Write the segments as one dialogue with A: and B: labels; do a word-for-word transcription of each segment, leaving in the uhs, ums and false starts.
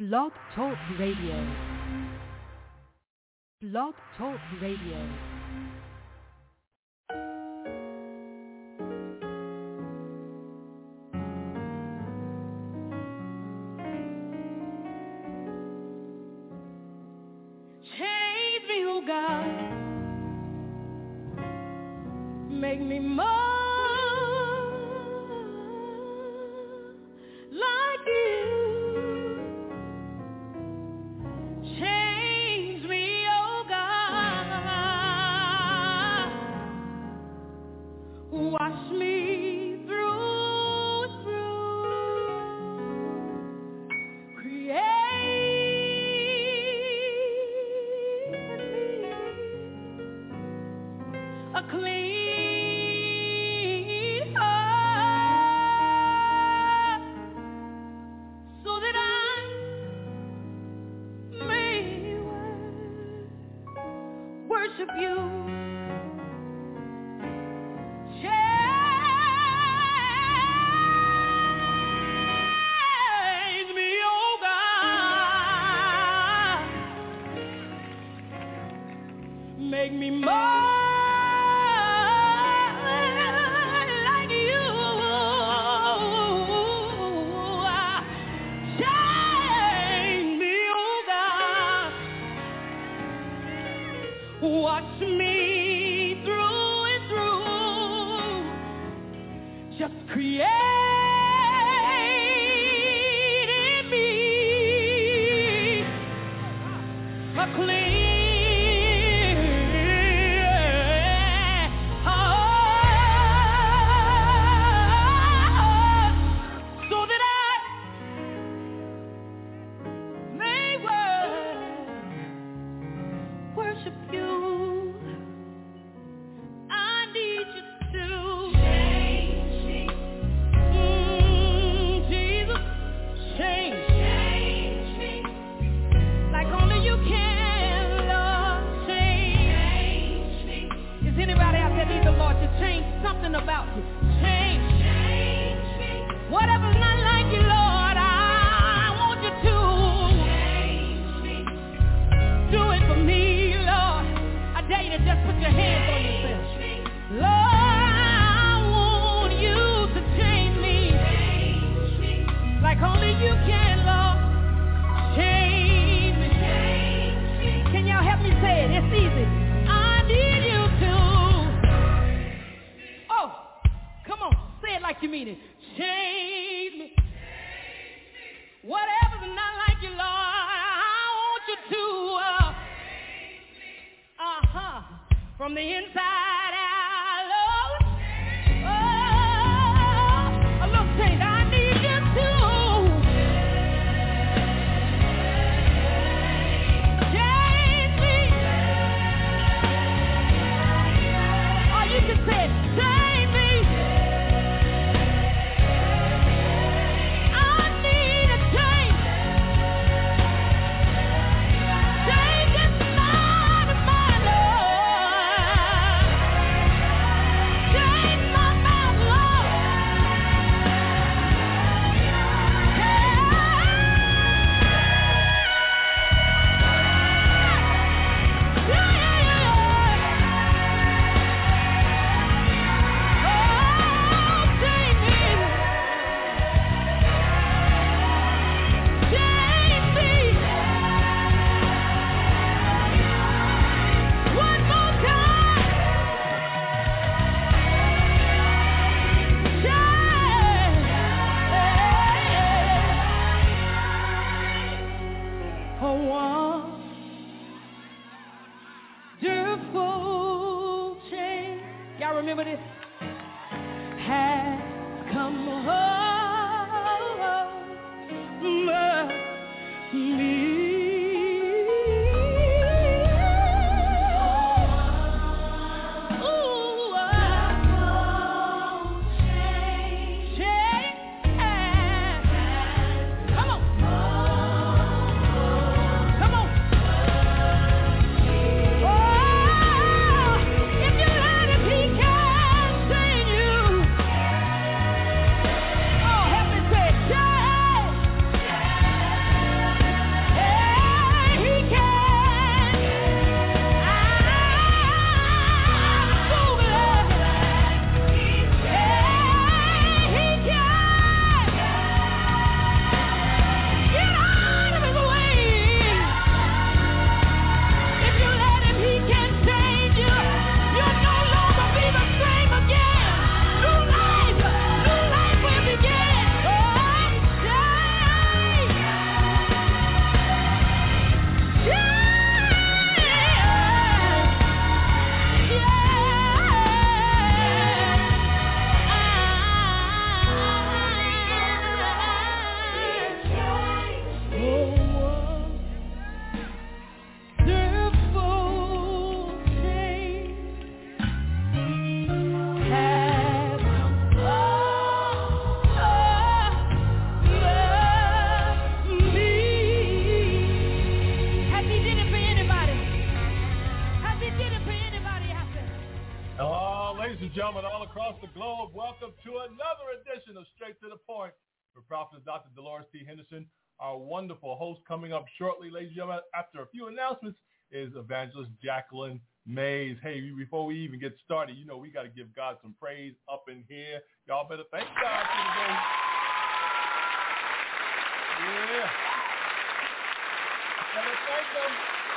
A: Blog Talk Radio. Blog Talk Radio.
B: Change me, oh God. Make me more like you. Change me, oh God. Wash me through and through. Create in me a clean heart, so that I may worship you. Change me, oh God. Make me more like you. Change me, oh God. Watch me through and through. Just create in me a clean heart, so that I may wor- worship you. I need you to change me. Mm, Jesus, change. Change me. Like only you can, Lord, change me. Is anybody out there need the Lord to change something about you? Change. Change me. Whatever's not like you, Lord, I want you to change me. Do it for me, Lord. I dare you to just put your hands on yourself. Lord, I want you to change me. Like only you can, Lord. Change me. Can y'all help me say it? It's easy. I need you to. Oh, come on. Say it like you mean it. Change me. Whatever's not like you, Lord, I want you to. Uh, uh-huh. From the inside out, Lord. Oh, a little change. I need you to. Change me. Or you can say, change me. I need a change. Change this mind of mine, Lord. Change my mouth, Lord. Wonderful change. Y'all remember this? Has come over me. Ooh, change. Come on. Come on. Oh, if you let him, he can save you. Oh, help me say, change.
C: and gentlemen all across the globe, welcome to another edition of Straight to the Point with Prophet Doctor Dolores T. Henderson. Our wonderful host coming up shortly, ladies and gentlemen, after a few announcements, is Evangelist Jacqueline Mays. Hey, before we even get started, you know we got to give God some praise up in here. Y'all better thank God for today. Yeah. Better thank Him.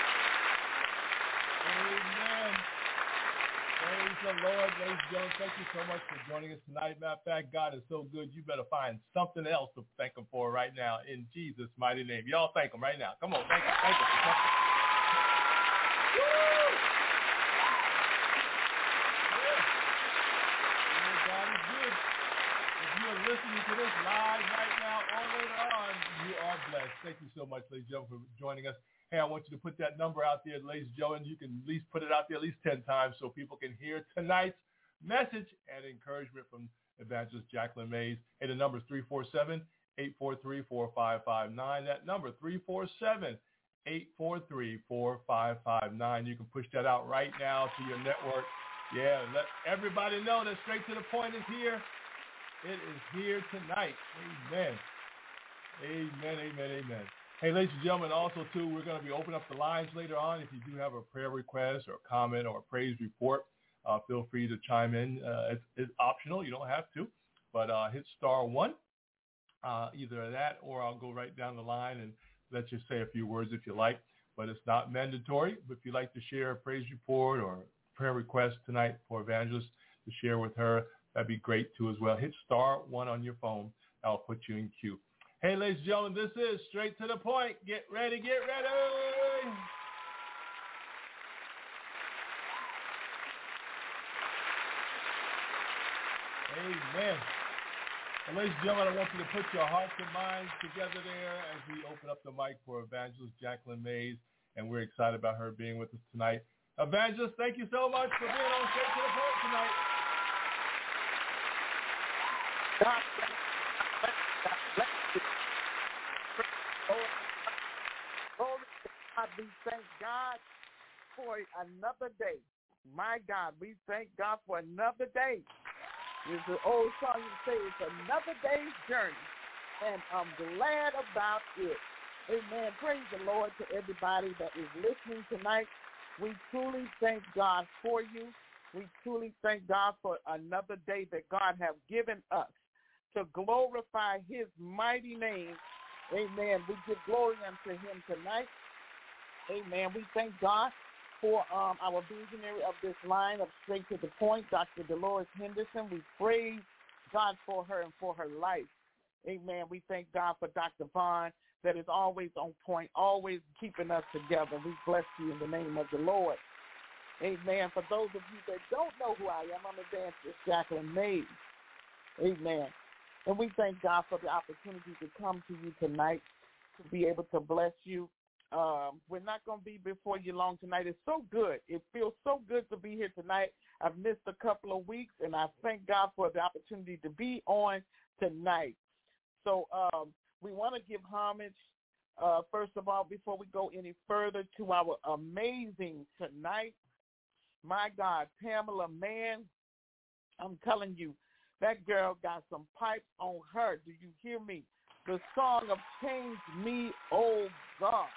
C: Amen. Praise the Lord, ladies and gentlemen. Thank you so much for joining us tonight. Matter of fact, God is so good, you better find something else to thank Him for right now in Jesus' mighty name. Y'all thank Him right now. Come on, thank Him. Thank Him for something. Woo! Yeah. Yeah, God is good. If you are listening to this live right now or later on, you are blessed. Thank you so much, ladies and gentlemen, for joining us. Hey, I want you to put that number out there, ladies and gentlemen. You can at least put it out there at least ten times so people can hear tonight's message and encouragement from Evangelist Jacqueline Mays. Hey, the number is three four seven, eight four three, four five five nine. That number, three four seven, eight four three, four five five nine. You can push that out right now to your network. Yeah, let everybody know that Straight to the Point is here. It is here tonight. Amen. Amen, amen, amen. Hey, ladies and gentlemen, also, too, we're going to be opening up the lines later on. If you do have a prayer request or a comment or a praise report, uh, feel free to chime in. Uh, it's, it's optional. You don't have to. But uh, hit star one, uh, either that or I'll go right down the line and let you say a few words if you like. But it's not mandatory. But if you'd like to share a praise report or prayer request tonight for Evangelist to share with her, that'd be great, too, as well. Hit star one on your phone. I'll put you in queue. Hey, ladies and gentlemen, this is Straight to the Point. Get ready, get ready. Amen. And ladies and gentlemen, I want you to put your hearts and minds together there as we open up the mic for Evangelist Jacqueline Mays, and we're excited about her being with us tonight. Evangelist, thank you so much for being on Straight to the Point tonight.
D: God bless you. God bless you. God, we thank God for another day. My God, we thank God for another day. There's an old song you say, it's another day's journey, and I'm glad about it. Amen. Praise the Lord to everybody that is listening tonight. We truly thank God for you. We truly thank God for another day that God has given us to glorify His mighty name. Amen. We give glory unto Him tonight. Amen. We thank God for um, our visionary of this line of Straight to the Point, Doctor Dolores Henderson. We praise God for her and for her life. Amen. We thank God for Doctor Vaughn that is always on point, always keeping us together. We bless you in the name of the Lord. Amen. For those of you that don't know who I am, I'm Evangelist Jacqueline Mays. Amen. And we thank God for the opportunity to come to you tonight to be able to bless you. Um, we're not going to be before you long tonight. It's so good. It feels so good to be here tonight. I've missed a couple of weeks, and I thank God for the opportunity to be on tonight. So um, we want to give homage, uh, first of all, before we go any further, to our amazing tonight. My God, Pamela Mann, I'm telling you, that girl got some pipes on her. Do you hear me? The song of Change Me, Oh God.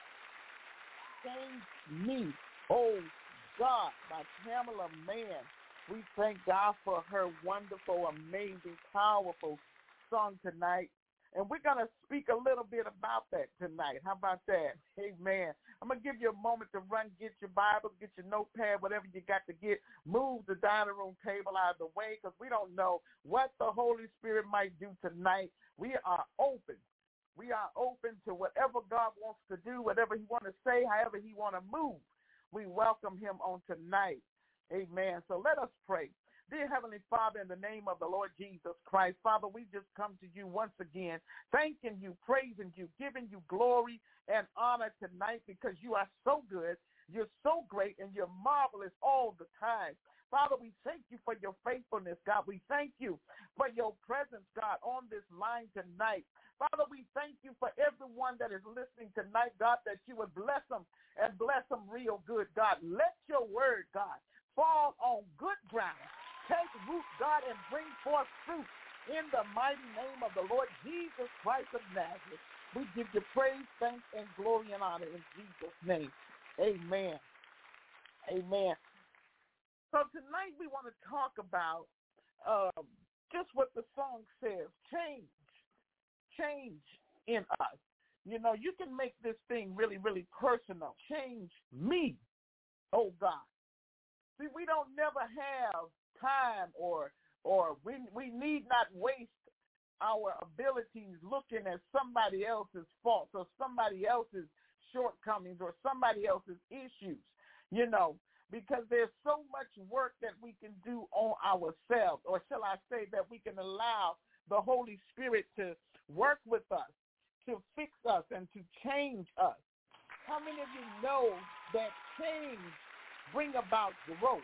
D: Change Me, Oh God, by Pamela Mann. We thank God for her wonderful, amazing, powerful song tonight. And we're going to speak a little bit about that tonight. How about that? Amen. I'm going to give you a moment to run, get your Bible, get your notepad, whatever you got to get. Move the dining room table out of the way because we don't know what the Holy Spirit might do tonight. We are open. We are open to whatever God wants to do, whatever He wants to say, however He wants to move. We welcome Him on tonight. Amen. So let us pray. Dear Heavenly Father, in the name of the Lord Jesus Christ, Father, we just come to you once again, thanking you, praising you, giving you glory and honor tonight because you are so good, you're so great, and you're marvelous all the time. Father, we thank you for your faithfulness, God. We thank you for your presence, God, on this line tonight. Father, we thank you for everyone that is listening tonight, God, that you would bless them and bless them real good, God. Let your word, God, fall on good ground. Take root God, and bring forth fruit in the mighty name of the Lord Jesus Christ of Nazareth. We give you praise, thanks, and glory and honor in Jesus' name. Amen. Amen. So tonight we want to talk about um, just what the song says, change, change in us. You know, you can make this thing really, really personal. Change me, oh God. See, we don't never have time or or we we need not waste our abilities looking at somebody else's faults or somebody else's shortcomings or somebody else's issues, you know, because there's so much work that we can do on ourselves, or shall I say that we can allow the Holy Spirit to work with us, to fix us, and to change us. How many of you know that change brings about growth?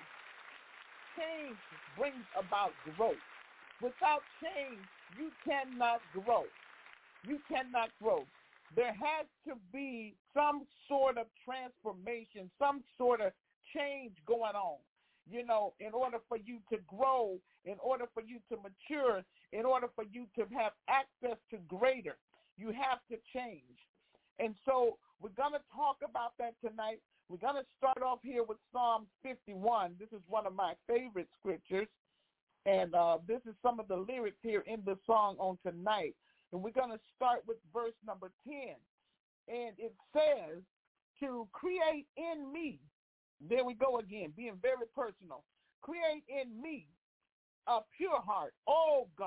D: Change brings about growth. Without change, you cannot grow. You cannot grow. There has to be some sort of transformation, some sort of change going on, you know, in order for you to grow, in order for you to mature, in order for you to have access to greater, you have to change. And so we're going to talk about that tonight. We're going to start off here with Psalm fifty-one. This is one of my favorite scriptures. And uh, this is some of the lyrics here in the song on tonight. And we're going to start with verse number ten. And it says, to create in me, there we go again, being very personal. Create in me a pure heart, oh God,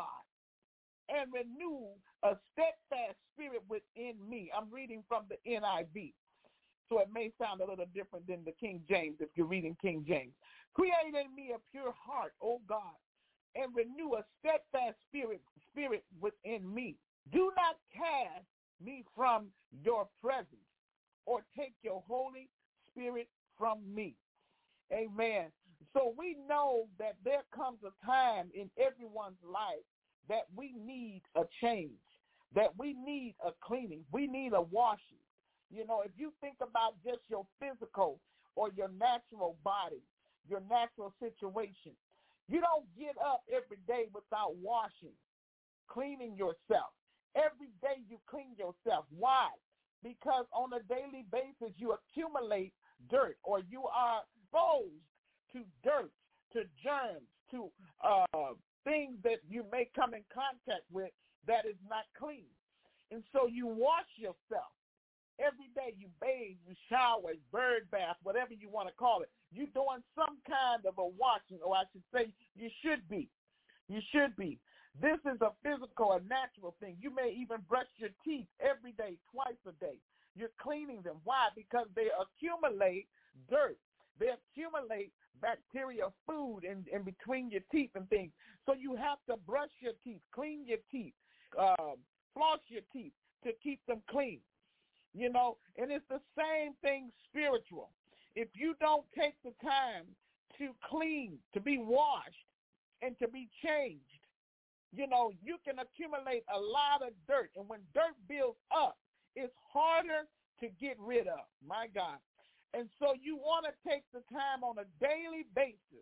D: and renew a steadfast spirit within me. I'm reading from the N I V. So it may sound a little different than the King James if you're reading King James. Create in me a pure heart, oh God, and renew a steadfast spirit, spirit within me. Do not cast me from your presence or take your Holy Spirit from me. Amen. So we know that there comes a time in everyone's life that we need a change, that we need a cleaning, we need a washing. You know, if you think about just your physical or your natural body, your natural situation, you don't get up every day without washing, cleaning yourself. Every day you clean yourself. Why? Because on a daily basis you accumulate dirt, or you are exposed to dirt, to germs, to uh, things that you may come in contact with that is not clean. And so you wash yourself. Every day you bathe, you shower, bird bath, whatever you want to call it. You're doing some kind of a washing, or I should say you should be. You should be. This is a physical, a natural thing. You may even brush your teeth every day, twice a day. You're cleaning them. Why? Because they accumulate dirt. They accumulate bacteria, food in, in between your teeth and things. So you have to brush your teeth, clean your teeth, uh, floss your teeth to keep them clean. You know, and it's the same thing spiritual. If you don't take the time to clean, to be washed, and to be changed, you know, you can accumulate a lot of dirt. And when dirt builds up, it's harder to get rid of, my God. And so you want to take the time on a daily basis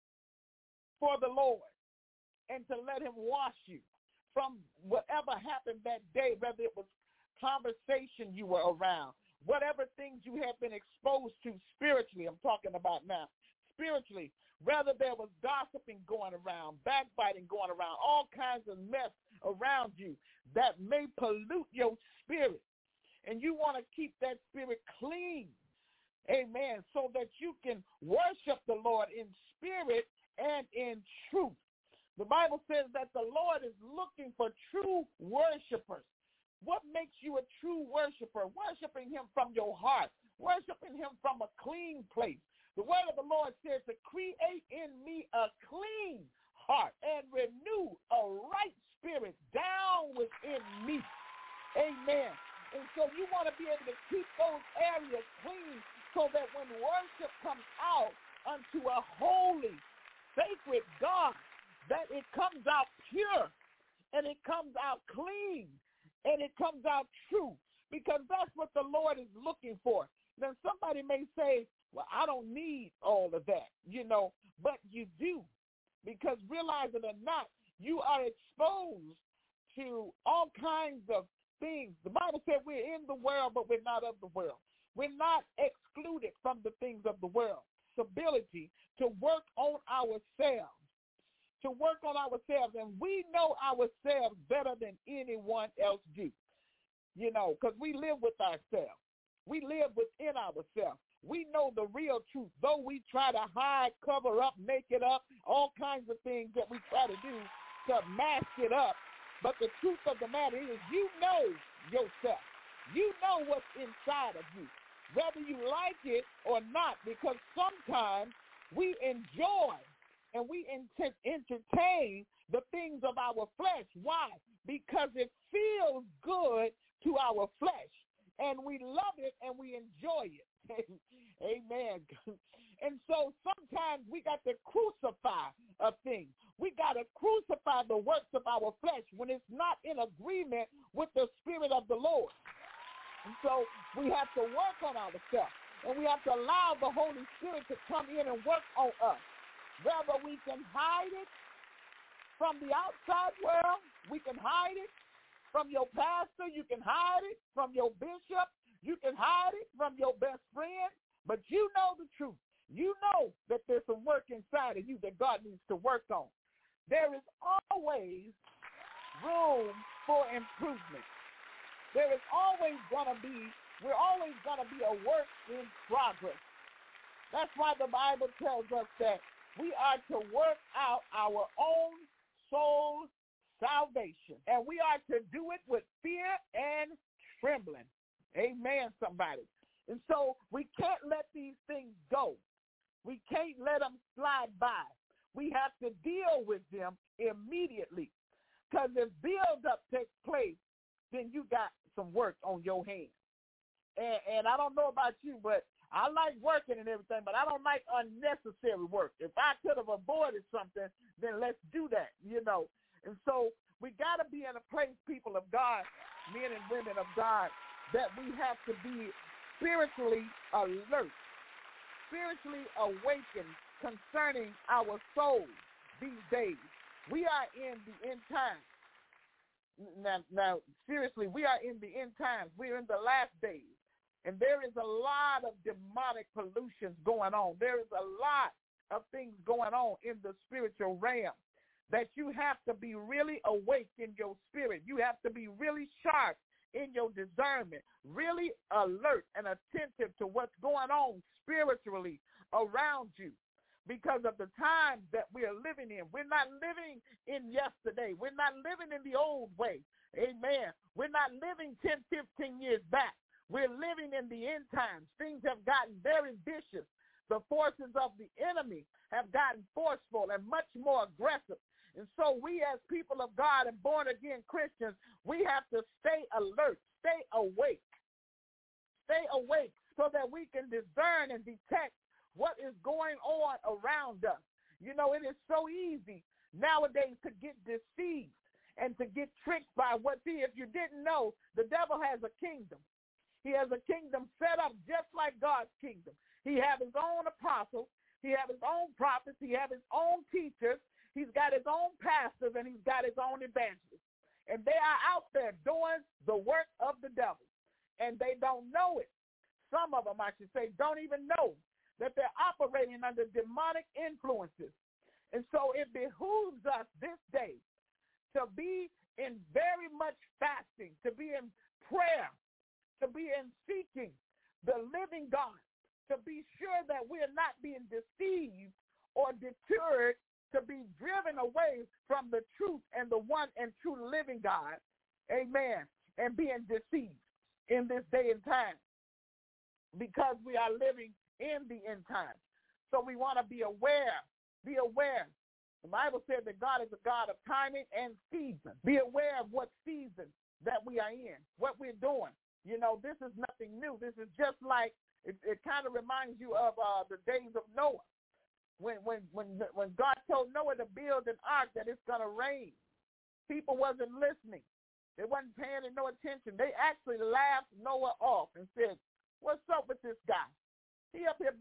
D: for the Lord and to let him wash you from whatever happened that day, whether it was conversation you were around, whatever things you have been exposed to spiritually, I'm talking about now, spiritually, whether there was gossiping going around, backbiting going around, all kinds of mess around you that may pollute your spirit. And you want to keep that spirit clean, amen, so that you can worship the Lord in spirit and in truth. The Bible says that the Lord is looking for true worshipers. What makes you a true worshiper? Worshiping him from your heart. Worshiping him from a clean place. The word of the Lord says to create in me a clean heart and renew a right spirit down within me. Amen. And so you want to be able to keep those areas clean so that when worship comes out unto a holy, sacred God, that it comes out pure and it comes out clean. And it comes out true, because that's what the Lord is looking for. Then somebody may say, well, I don't need all of that, you know, but you do, because realize it or not, you are exposed to all kinds of things. The Bible said we're in the world, but we're not of the world. We're not excluded from the things of the world. It's ability to work on ourselves, to work on ourselves, and we know ourselves better than anyone else do, you know, because we live with ourselves. We live within ourselves. We know the real truth, though we try to hide, cover up, make it up, all kinds of things that we try to do to mask it up. But the truth of the matter is you know yourself. You know what's inside of you, whether you like it or not, because sometimes we enjoy and we ent- entertain the things of our flesh. Why? Because it feels good to our flesh, and we love it and we enjoy it. Amen. And so sometimes we got to crucify a thing. We got to crucify the works of our flesh when it's not in agreement with the Spirit of the Lord. And so we have to work on ourselves, and we have to allow the Holy Spirit to come in and work on us. Whether we can hide it from the outside world, we can hide it from your pastor, you can hide it from your bishop, you can hide it from your best friend, but you know the truth. You know that there's some work inside of you that God needs to work on. There is always room for improvement. There is always going to be, we're always going to be a work in progress. That's why the Bible tells us that we are to work out our own soul salvation, and we are to do it with fear and trembling. Amen, somebody. And so we can't let these things go. We can't let them slide by. We have to deal with them immediately, because if build-up takes place, then you got some work on your hands. And, and I don't know about you, but I like working and everything, but I don't like unnecessary work. If I could have avoided something, then let's do that, you know. And so we got to be in a place, people of God, men and women of God, that we have to be spiritually alert, spiritually awakened concerning our souls these days. We are in the end times. Now, now, seriously, we are in the end times. We're in the last days. And there is a lot of demonic pollutions going on. There is a lot of things going on in the spiritual realm that you have to be really awake in your spirit. You have to be really sharp in your discernment, really alert and attentive to what's going on spiritually around you because of the times that we are living in. We're not living in yesterday. We're not living in the old way. Amen. We're not living ten, fifteen years back. We're living in the end times. Things have gotten very vicious. The forces of the enemy have gotten forceful and much more aggressive. And so we as people of God and born-again Christians, we have to stay alert, stay awake, stay awake so that we can discern and detect what is going on around us. You know, it is so easy nowadays to get deceived and to get tricked by what, see, if you didn't know, the devil has a kingdom. He has a kingdom set up just like God's kingdom. He has his own apostles. He has his own prophets. He has his own teachers. He's got his own pastors, and he's got his own evangelists. And they are out there doing the work of the devil, and they don't know it. Some of them, I should say, don't even know that they're operating under demonic influences. And so it behooves us this day to be in very much fasting, to be in prayer, to be in seeking the living God, to be sure that we're not being deceived or deterred, to be driven away from the truth and the one and true living God, amen, and being deceived in this day and time because we are living in the end time. So we want to be aware, be aware. The Bible said that God is a God of timing and season. Be aware of what season that we are in, what we're doing. You know, this is nothing new. This is just like, it, it kind of reminds you of uh, the days of Noah. When when when when God told Noah to build an ark that it's going to rain, people wasn't listening. They wasn't paying no attention. They actually laughed Noah off and said, "What's up with this guy? He up here building the ark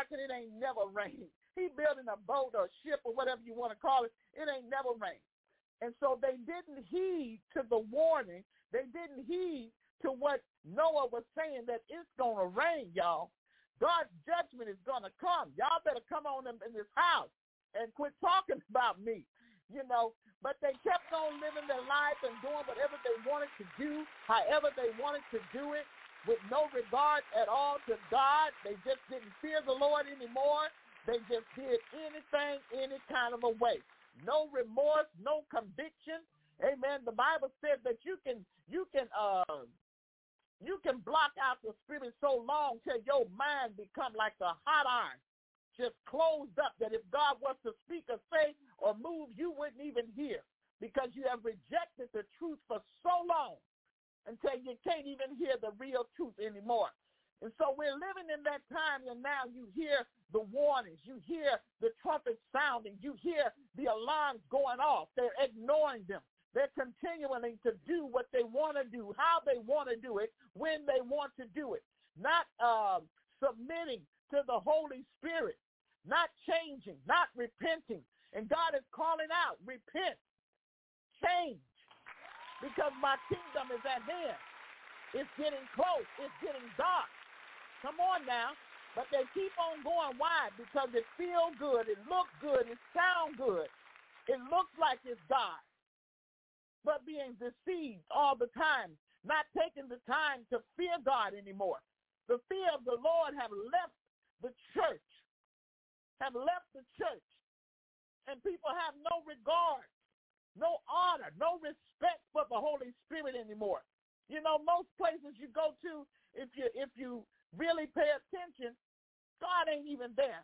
D: dark and it ain't never rained. He building a boat or a ship or whatever you want to call it. It ain't never rained. And so they didn't heed to the warning. They didn't heed to what Noah was saying, that it's going to rain, y'all. God's judgment is going to come. Y'all better come on in, in this house and quit talking about me, you know. But they kept on living their life and doing whatever they wanted to do, however they wanted to do it, with no regard at all to God. They just didn't fear the Lord anymore. They just did anything, any kind of a way. No remorse, no conviction. Amen. The Bible said that you can, you can, uh, you can block out the spirit so long till your mind become like a hot iron, just closed up, that if God was to speak or say or move, you wouldn't even hear, because you have rejected the truth for so long until you can't even hear the real truth anymore. And so we're living in that time, and now you hear the warnings, you hear the trumpet sounding, you hear the alarms going off. They're ignoring them. They're continuing to do what they want to do, how they want to do it, when they want to do it, not uh, submitting to the Holy Spirit, not changing, not repenting. And God is calling out, repent, change, because my kingdom is at hand. It's getting close. It's getting dark. Come on now. But they keep on going. Why? Because it feels good. It looks good. It sounds good. It looks like it's God. But being deceived all the time, not taking the time to fear God anymore. The fear of the Lord have left the church, have left the church. And people have no regard, no honor, no respect for the Holy Spirit anymore. You know, most places you go to, if you if you really pay attention, God ain't even there.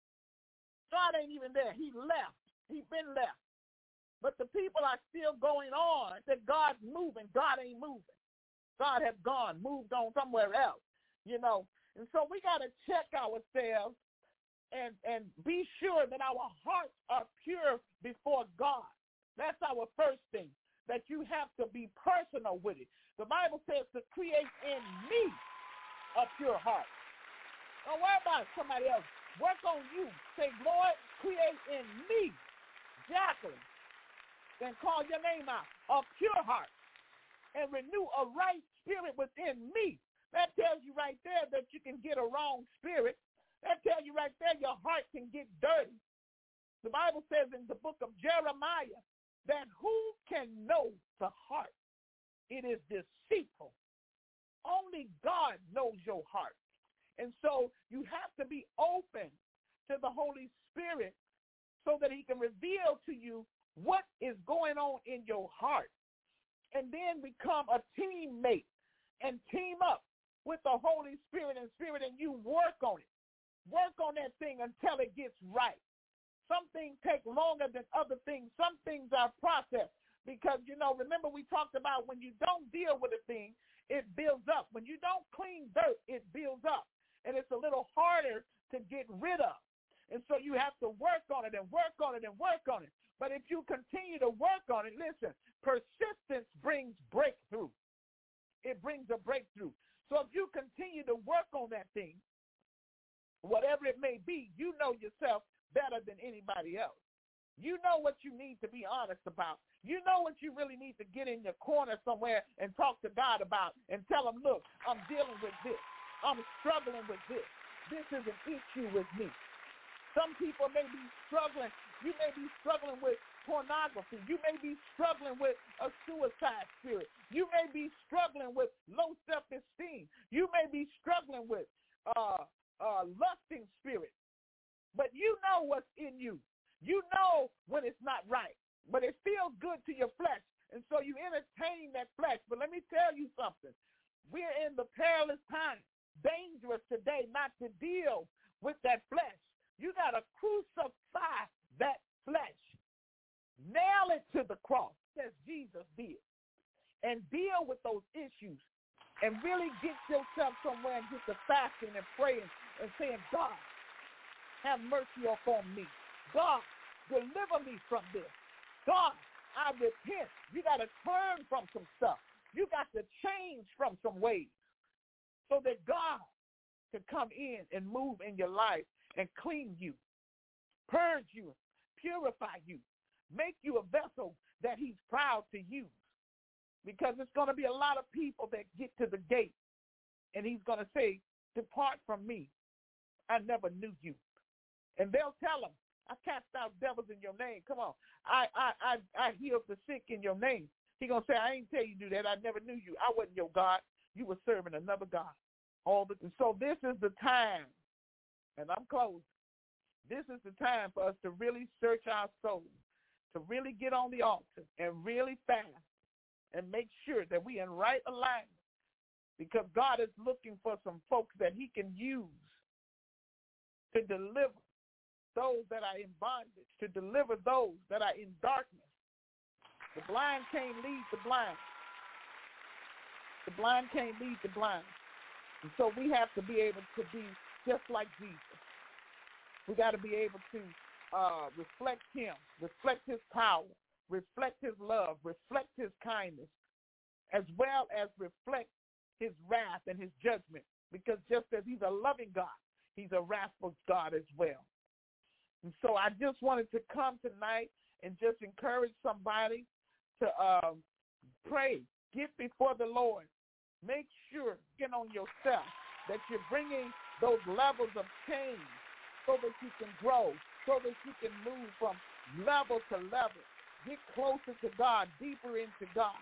D: God ain't even there. He left. He's been left. But the people are still going on that God's moving. God ain't moving. God has gone, moved on somewhere else, you know. And so we got to check ourselves and, and be sure that our hearts are pure before God. That's our first thing, that you have to be personal with it. The Bible says to create in me a pure heart. Don't worry about somebody else. Work on you. Say, Lord, create in me, Jacqueline, and call your name out, a pure heart, and renew a right spirit within me. That tells you right there that you can get a wrong spirit. That tells you right there your heart can get dirty. The Bible says in the book of Jeremiah that who can know the heart? It is deceitful. Only God knows your heart. And so you have to be open to the Holy Spirit so that he can reveal to you what is going on in your heart. And then become a teammate and team up with the Holy Spirit and Spirit, and you work on it. Work on that thing until it gets right. Some things take longer than other things. Some things are processed because, you know, remember we talked about when you don't deal with a thing, it builds up. When you don't clean dirt, it builds up. And it's a little harder to get rid of. And so you have to work on it and work on it and work on it. But if you continue to work on it, listen, persistence brings breakthrough. It brings a breakthrough. So if you continue to work on that thing, whatever it may be, you know yourself better than anybody else. You know what you need to be honest about. You know what you really need to get in your corner somewhere and talk to God about and tell him, look, I'm dealing with this. I'm struggling with this. This is an issue with me. Some people may be struggling. You may be struggling with pornography. You may be struggling with a suicide spirit. You may be struggling with low self-esteem. You may be struggling with uh, uh, lusting spirit. But you know what's in you. You know when it's not right. But it feels good to your flesh. And so you entertain that flesh. But let me tell you something. We're in the perilous time. Dangerous today not to deal with that flesh. You got to crucify that flesh. Nail it to the cross, as Jesus did. And deal with those issues. And really get yourself somewhere and get to fasting and praying and saying, God, have mercy upon me. God, deliver me from this. God, I repent. You got to turn from some stuff. You got to change from some ways so that God to come in and move in your life and clean you, purge you, purify you, make you a vessel that he's proud to use. Because it's going to be a lot of people that get to the gate, and he's going to say, depart from me. I never knew you. And they'll tell him, I cast out devils in your name. Come on. I I I, I healed the sick in your name. He's going to say, I ain't tell you to do that. I never knew you. I wasn't your God. You were serving another God. All the, so this is the time, and I'm closing. This is the time for us to really search our souls, to really get on the altar and really fast and make sure that we in right alignment, because God is looking for some folks that he can use to deliver those that are in bondage, to deliver those that are in darkness. The blind can't lead the blind. The blind can't lead the blind. And so we have to be able to be just like Jesus. We got to be able to uh, reflect him, reflect his power, reflect his love, reflect his kindness, as well as reflect his wrath and his judgment. Because just as he's a loving God, he's a wrathful God as well. And so I just wanted to come tonight and just encourage somebody to um, pray, get before the Lord. Make sure, get on yourself, that you're bringing those levels of change so that you can grow, so that you can move from level to level, get closer to God, deeper into God,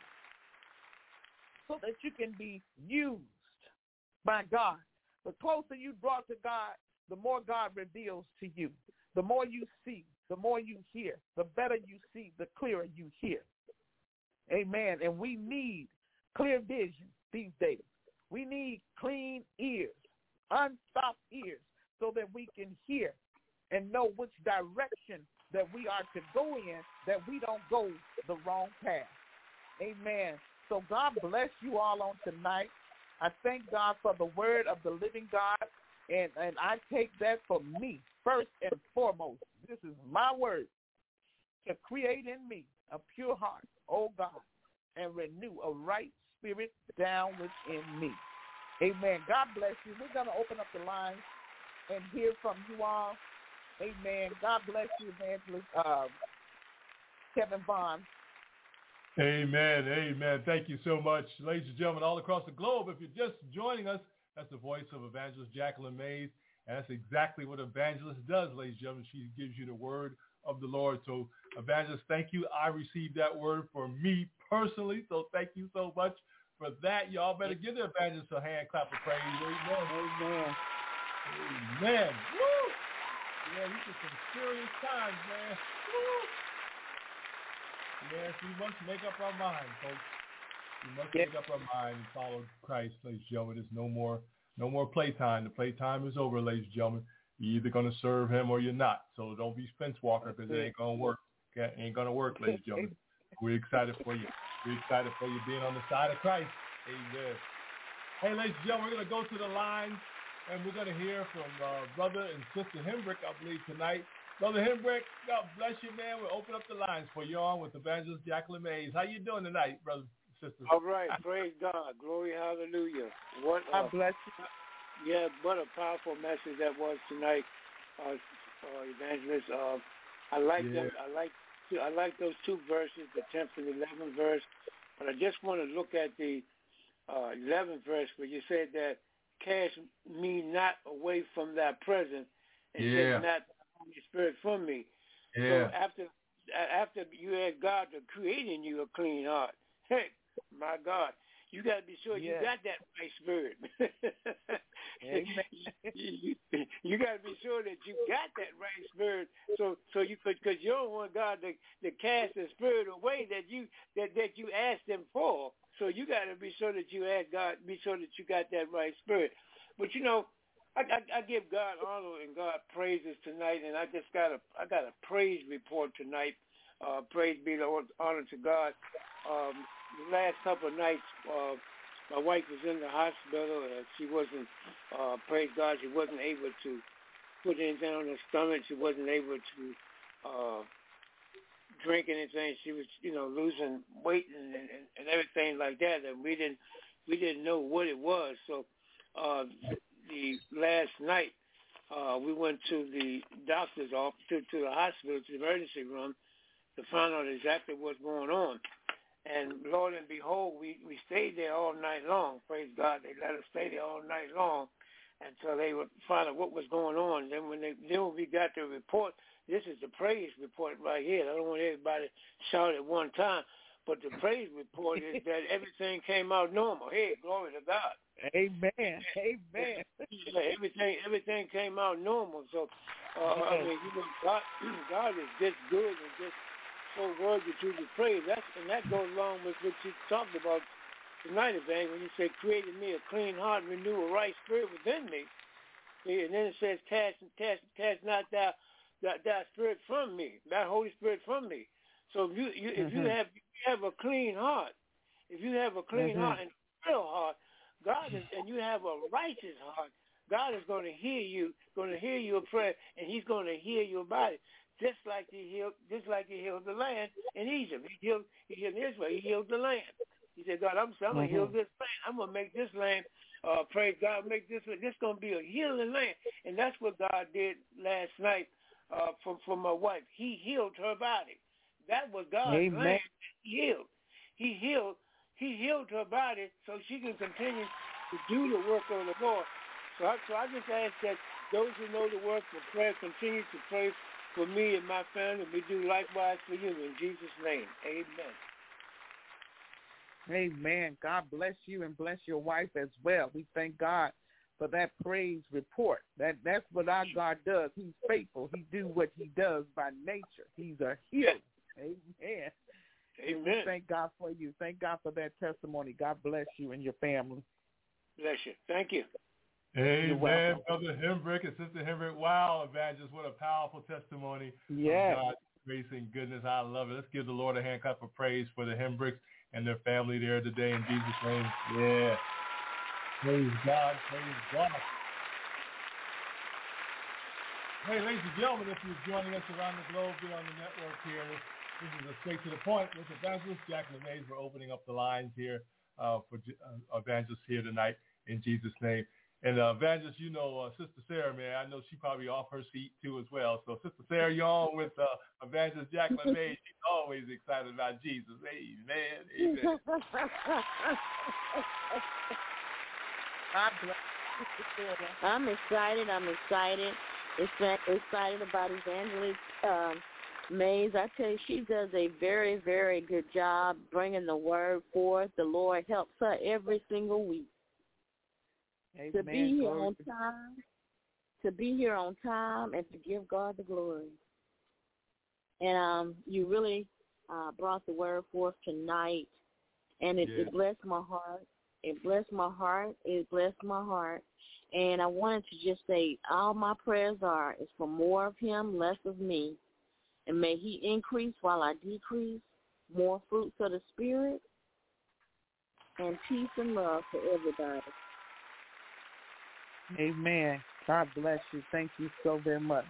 D: so that you can be used by God. The closer you draw to God, the more God reveals to you. The more you see, the more you hear. The better you see, the clearer you hear. Amen. And we need clear vision these days. We need clean ears, unstopped ears, so that we can hear and know which direction that we are to go in, that we don't go the wrong path. Amen. So God bless you all on tonight. I thank God for the word of the living God, and, and I take that for me first and foremost. This is my word, to create in me a pure heart, oh God, and renew a right spirit down within me. Amen. God bless you. We're going to open up the lines and hear from you all. Amen. God bless you, Evangelist uh, Kevin Vaughn.
C: Amen. Amen. Thank you so much, ladies and gentlemen, all across the globe. If you're just joining us, that's the voice of Evangelist Jacqueline Mays, and that's exactly what Evangelist does, ladies and gentlemen. She gives you the word of the Lord. So, Evangelist, thank you. I received that word for me personally, so thank you so much for that. Y'all better give the Evangelist a hand clap of praise. Amen.
D: Amen.
C: Amen. Woo! Yeah, these are some serious times, man. Woo! Yes, we must make up our mind, folks. We must
D: Yes.
C: make up our mind and follow Christ, ladies and gentlemen. There's no more, no more playtime. The playtime is over, ladies and gentlemen. You're either going to serve him or you're not. So don't be fence walker, because it ain't going to work. Okay? It ain't going to work, ladies and gentlemen. We're excited for you. We're excited for you being on the side of Christ. Amen. Hey, ladies and gentlemen, we're going to go to the line, and we're going to hear from uh, Brother and Sister Hembrick, I believe, tonight. Brother Hembrick, God bless you, man. We'll open up the lines for you on with Evangelist Jacqueline Mays. How you doing tonight, brother and sister?
E: All right. Praise God. Glory, hallelujah. What a,
D: God bless you.
E: yeah, what a powerful message that was tonight, uh, uh, Evangelist. Uh, I like
C: Yeah.
E: them. I like I like those two verses, the tenth and eleventh verse. But I just want to look at the uh, eleventh verse where you said that cast me not away from thy presence, and
C: Yeah.
E: take not the Holy Spirit from me.
C: Yeah.
E: So after after you ask God to create in you a clean heart, hey, my God, you got to be sure
D: Yeah.
E: you got that right spirit.
D: Amen.
E: you you, you got to be sure that you got that right spirit, so so you could, because you don't want God to, to cast the spirit away that you that, that you asked Him for. So you got to be sure that you ask God, be sure that you got that right spirit. But you know, I, I, I give God honor and God praises tonight, and I just got a I got a praise report tonight. Uh, praise be the honor to God. Um, the last couple of nights, uh, my wife was in the hospital. Uh, she wasn't, uh, praise God, she wasn't able to put anything on her stomach. She wasn't able to uh, drink anything. She was, you know, losing weight and, and, and everything like that. And we didn't we didn't know what it was. So uh, the night, uh, we went to the doctor's office, to, to the hospital, to the emergency room, to find out exactly what's going on. And Lord and behold, we, we stayed there all night long. Praise God. They let us stay there all night long until they would find out what was going on. And then when they then when we got the report, this is the praise report right here. I don't want everybody to shout at one time, but the praise report is that everything came out normal. Hey, glory to God.
D: Amen. Amen.
E: Yeah, everything everything came out normal. So uh, I mean, you know, God, God is just good and just so worthy to be praised. That's and that goes along with what you talked about tonight, Evangelist, when you say, created me a clean heart, renew a right spirit within me. See, and then it says, cast, cast, cast not that, that, that spirit from me, that Holy Spirit from me. So if you, you if mm-hmm. you have if you have a clean heart, if you have a clean mm-hmm. heart and a real heart, God is, and you have a righteous heart, God is going to hear you, going to hear your prayer, and He's going to heal your body, just like He healed, just like He healed the land in Egypt. He healed, He healed Israel. He healed the land. He said, God, I'm, I'm going to heal this land. I'm going to make this land, uh, praise God, make this, this going to be a healing land. And that's what God did last night uh, for, for my wife. He healed her body. That was God's Amen. Land. He healed. He healed. He healed her body so she can continue to do the work of the Lord. So I, so I just ask that those who know the work for prayer continue to pray for me and my family. We do likewise for you in Jesus' name. Amen.
D: Amen. God bless you and bless your wife as well. We thank God for that praise report. That That's what our God does. He's faithful. He do what He does by nature. He's a healer. Amen.
E: Amen.
D: We thank God for you. Thank God for that testimony. God bless you and your family.
E: Bless you. Thank you.
C: Amen, Brother Hembrick and Sister Hembrick. Wow, Evangelist, what a powerful testimony
D: yes.
C: of God's grace and goodness. I love it. Let's give the Lord a hand clap of praise for the Hembricks and their family there today in Jesus' name. Yeah. Praise God. Praise God. Hey, ladies and gentlemen, if you're joining us around the globe here on the network here, this, this is a straight to the point with Evangelist Jacqueline Mays. We're opening up the lines here uh, for uh, Evangelist here tonight in Jesus' name. And uh, Evangelist, you know, uh, Sister Sarah, man, I know she probably off her seat too as well. So Sister Sarah, you're on with uh, Evangelist Jacqueline Mays. She's always excited about Jesus. Amen. Amen.
F: I'm excited. I'm excited. It's excited about Evangelist um, Mays. I tell you, she does a very, very good job bringing the word forth. The Lord helps her every single week.
D: Amen.
F: To be here on time, to be here on time, and to give God the glory. And um, you really uh, brought the word forth tonight, and it, yeah. it blessed my heart. It blessed my heart. It blessed my heart. And I wanted to just say, all my prayers are is for more of Him, less of me, and may He increase while I decrease. More fruits of the Spirit, and peace and love for everybody.
D: Amen. God bless you. Thank you so very much.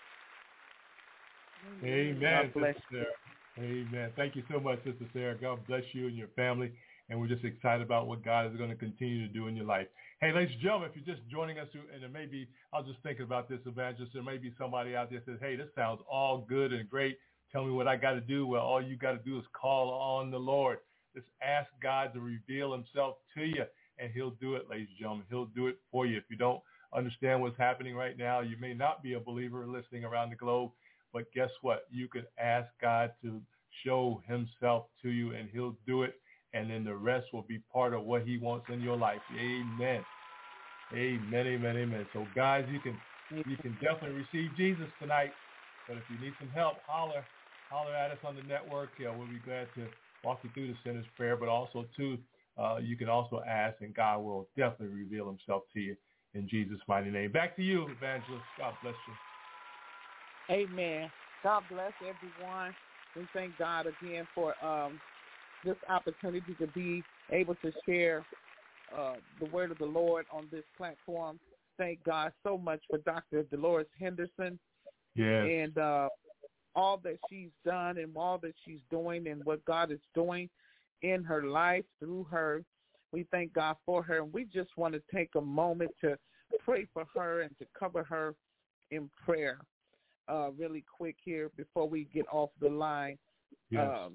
C: Amen.
D: God bless
C: Sister Sarah. Amen. Thank you so much, Sister Sarah. God bless you and your family. And we're just excited about what God is going to continue to do in your life. Hey, ladies and gentlemen, if you're just joining us, and there may be, I was just thinking about this, Evangelist, there may be somebody out there that says, hey, this sounds all good and great. Tell me what I got to do. Well, all you got to do is call on the Lord. Just ask God to reveal Himself to you. And He'll do it, ladies and gentlemen. He'll do it for you. If you don't understand what's happening right now, you may not be a believer listening around the globe, but guess what? You can ask God to show Himself to you, and He'll do it, and then the rest will be part of what He wants in your life. Amen. Amen, amen, amen. So, guys, you can you can definitely receive Jesus tonight, but if you need some help, holler, holler at us on the network. Yeah, we'll be glad to walk you through the sinner's prayer, but also, too, Uh, you can also ask, and God will definitely reveal Himself to you in Jesus' mighty name. Back to you, Evangelist. God bless you.
D: Amen. God bless everyone. We thank God again for um, this opportunity to be able to share uh, the word of the Lord on this platform. Thank God so much for Doctor Dolores Henderson.
C: Yes.
D: And uh, all that she's done and all that she's doing and what God is doing in her life, through her. We thank God for her. And we just want to take a moment to pray for her and to cover her in prayer uh, really quick here before we get off the line.
C: Yes.
D: Um,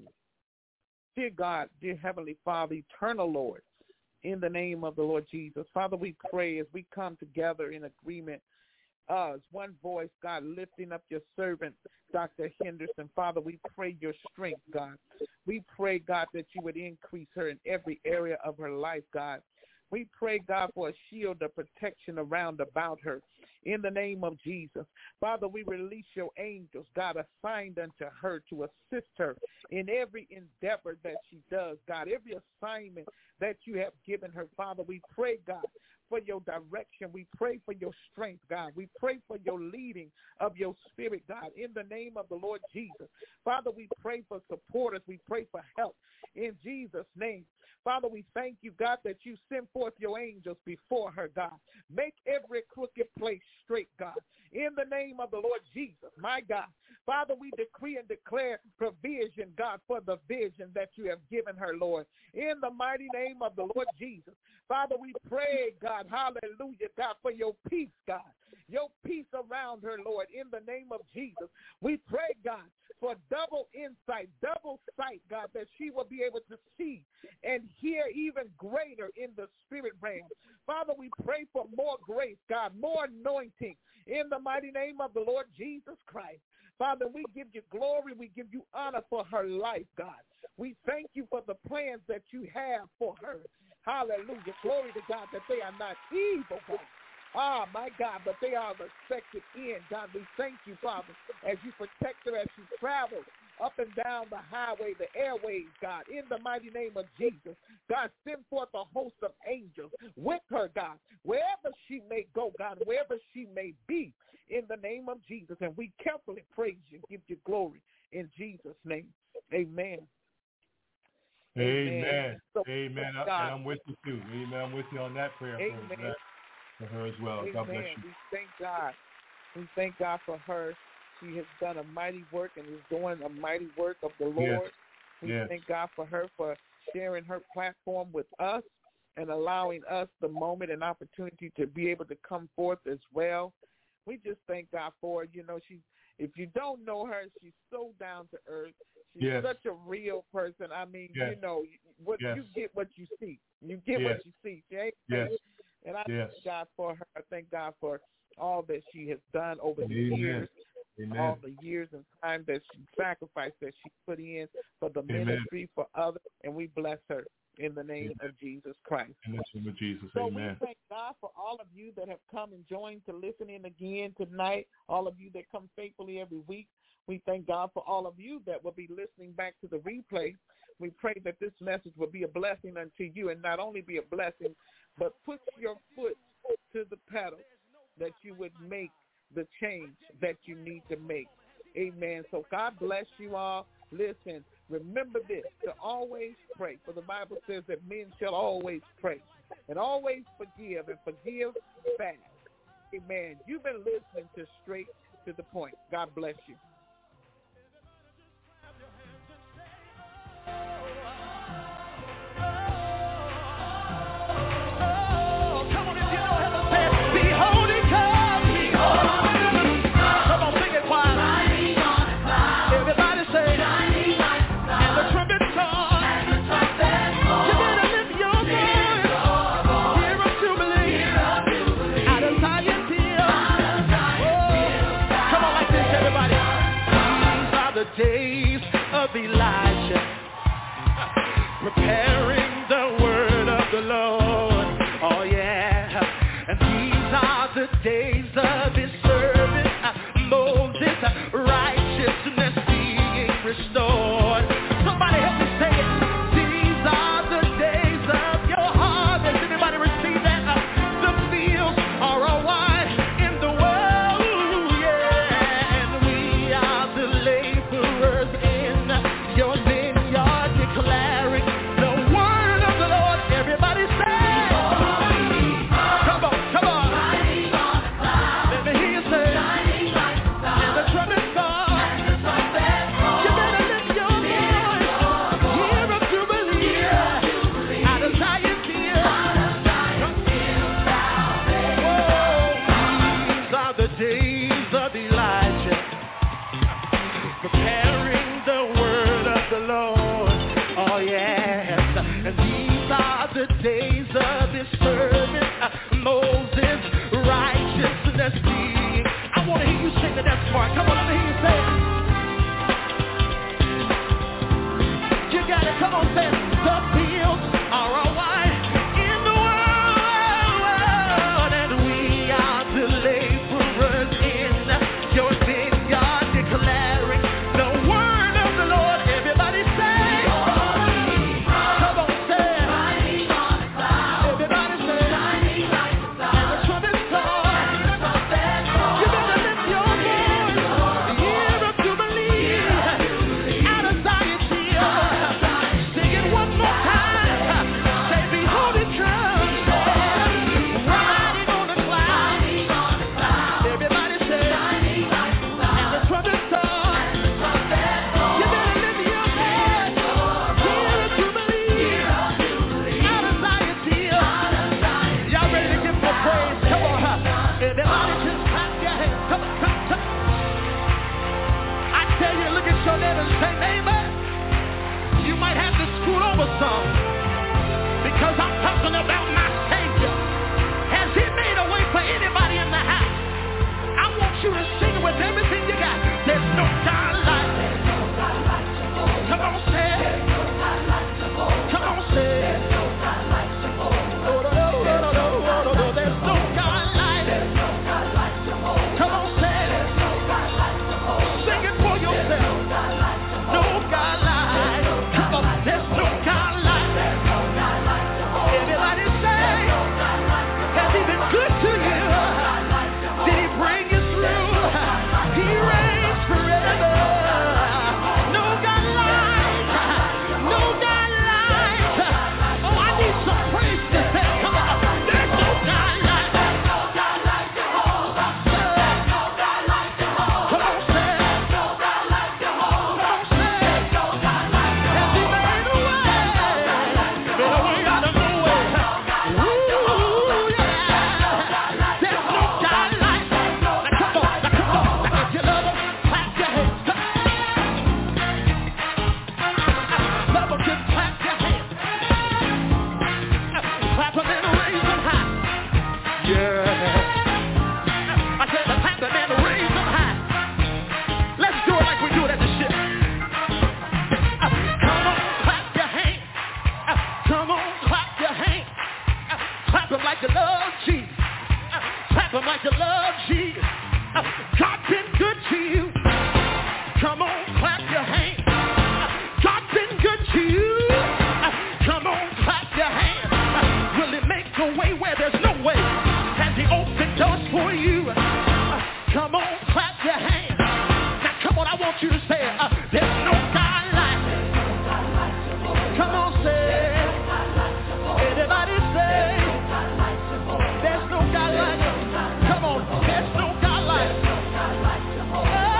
D: dear God, dear Heavenly Father, eternal Lord, in the name of the Lord Jesus, Father, we pray as we come together in agreement uh, as one voice, God, lifting up your servant, Doctor Henderson. Father, we pray your strength, God. We pray, God, that you would increase her in every area of her life, God. We pray, God, for a shield of protection around about her in the name of Jesus. Father, we release your angels, God, assigned unto her to assist her in every endeavor that she does, God, every assignment that you have given her. Father, we pray, God, for your direction. We pray for your strength, God. We pray for your leading of your spirit, God, in the name of the Lord Jesus. Father, we pray for supporters. We pray for help in Jesus' name. Father, we thank you, God, that you send forth your angels before her, God. Make every crooked place straight, God, in the name of the Lord Jesus, my God. Father, we decree and declare provision, God, for the vision that you have given her, Lord, in the mighty name of the Lord Jesus. Father, we pray, God, hallelujah, God, for your peace, God, your peace around her, Lord, in the name of Jesus. We pray, God, for double insight, double sight, God, that she will be able to see and hear even greater in the spirit realm. Father, we pray for more grace, God, more anointing in the mighty name of the Lord Jesus Christ. Father, we give you glory. We give you honor for her life, God. We thank you for the plans that you have for her. Hallelujah. Glory to God that they are not evil, God. Ah, my God, but they are the expected end. God, we thank you, Father, as you protect her as she travels up and down the highway, the airways, God, in the mighty name of Jesus. God, send forth a host of angels with her, God, wherever she may go, God, wherever she may be, in the name of Jesus. And we carefully praise you, give you glory in Jesus' name. Amen.
C: Amen.
D: Amen. So,
C: Amen. I, and I'm with you too. Amen. I'm with you on that prayer
D: Amen.
C: for, that, for her as well.
D: Amen.
C: God bless you.
D: We thank God. We thank God for her. She has done a mighty work and is doing a mighty work of the Lord.
C: Yes.
D: We
C: yes.
D: thank God for her for sharing her platform with us and allowing us the moment and opportunity to be able to come forth as well. We just thank God for her. You know, she, if you don't know her, she's so down to earth. She's
C: yes.
D: such a real person. I mean,
C: yes.
D: you know, what
C: yes.
D: you get what you see. You get
C: yes.
D: what you see. She ain't
C: yes.
D: And I
C: yes.
D: thank God for her. I thank God for all that she has done over the
C: Amen.
D: years,
C: Amen.
D: all the years and time that she sacrificed, that she put in for the
C: Amen.
D: ministry, for others, and we bless her in the name
C: Amen.
D: of Jesus Christ.
C: In the name of Jesus,
D: so
C: amen.
D: we thank God for all of you that have come and joined to listen in again tonight, all of you that come faithfully every week. We thank God for all of you that will be listening back to the replay. We pray that this message will be a blessing unto you, and not only be a blessing, but put your foot to the pedal that you would make the change that you need to make. Amen. So God bless you all. Listen, remember this, to always pray. For the Bible says that men shall always pray and always forgive and forgive fast. Amen. You've been listening to Straight to the Point. God bless you.
B: Days of Elijah, preparing the word of the Lord. Oh yeah, and these are the days of his servant Moses, righteousness being restored. Somebody help me say it. These are the days of your harvest. Anybody receive that? The fields are all white in the world, yeah, and we are the laborers in your vineyard, declaring the word of the Lord. Everybody say, come on, come on. Let me hear
G: song because I'm talking about my Savior. Has he made a way for anybody in the house? I want you to sing it with everything you got. There's no God like it. Come on, say it. Come on, say it. Oh, no, no, no, no, no, no, no. There's no God like it. Come on, say it. Sing it for yourself. No God like it. Come on, there's no God like it. Everybody say, has he been good to you? Did he bring you through? He reigns forever. No God like, no God like. Oh, I need some praise to say. Come on, there's no God like. No God like Jehovah. No God like Jehovah. Come on, say. No God like Jehovah. Come on, say. No God like Jehovah. Has he made a way? Made a way out of no way. Ooh, yeah. There's no God like. Now come on, now come on. Now if you love him, clap your hands. Love him, just clap your hands. Clap them and raise them high. Yeah. I said to clap them and raise them high. Let's do it like we do it at the ship. Come on, clap your hands. Come on, clap your hands. Clap them like you love Jesus. Clap them like you love Jesus. God been good to you. Come on, clap your hands. God been good to you. Come on, clap your hands. Will he make a way where there's no way? Has he opened doors for you? Come on, clap your hands. Now come on, I want you to say it. Uh, there's no God like it. Come on, say it. Anybody say there's no God like it. Come on, there's no God like it. Oh,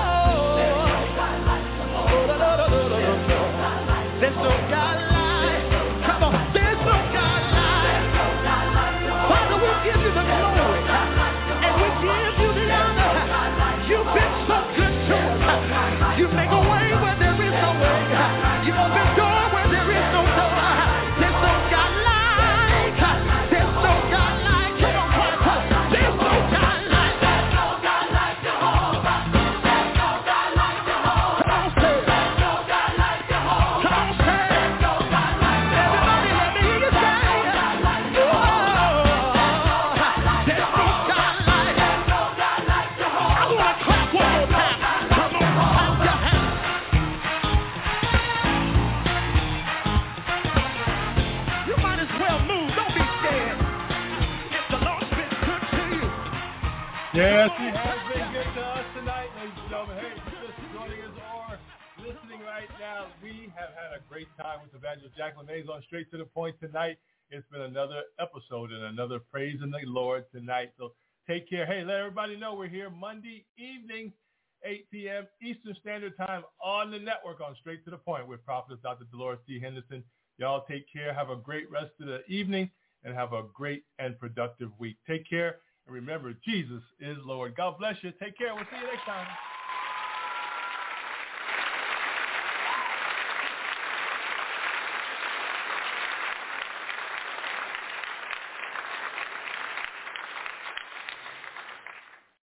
G: oh, no, no, no, no, no, no. There's no God like. Come on, there's no God like. Father, we give you the glory and we give you the honor. You've been so good to us. You make a way where there is no way. You open a door where there is no door. There's no God like. There's no God like. Come on, Christ. There's no God like. There's no God like Jehovah. There's no God like Jehovah. Come on, say it. There's no God like Jehovah. Come on, say it. There's no God like Jehovah. Everybody, let me hear you say it. Whoa. There's no God like. There's no God like Jehovah. I want to clap one more time. Come on, clap your hands. You might as well move. Don't be scared. If the Lord's been good to you.
C: Yes, he has been good to us tonight, ladies and gentlemen. Hey, if you're just joining us or listening right now, we have had a great time with Evangelist Jacqueline Mays on Straight to the Point tonight. It's been another episode and another praising the Lord tonight. So take care. Hey, let everybody know we're here Monday evening, eight p.m. Eastern Standard Time on the network on Straight to the Point with Prophetess Doctor Dolores D. Henderson. Y'all take care. Have a great rest of the evening and have a great and productive week. Take care. And remember, Jesus is Lord. God bless you. Take care. We'll see you next time.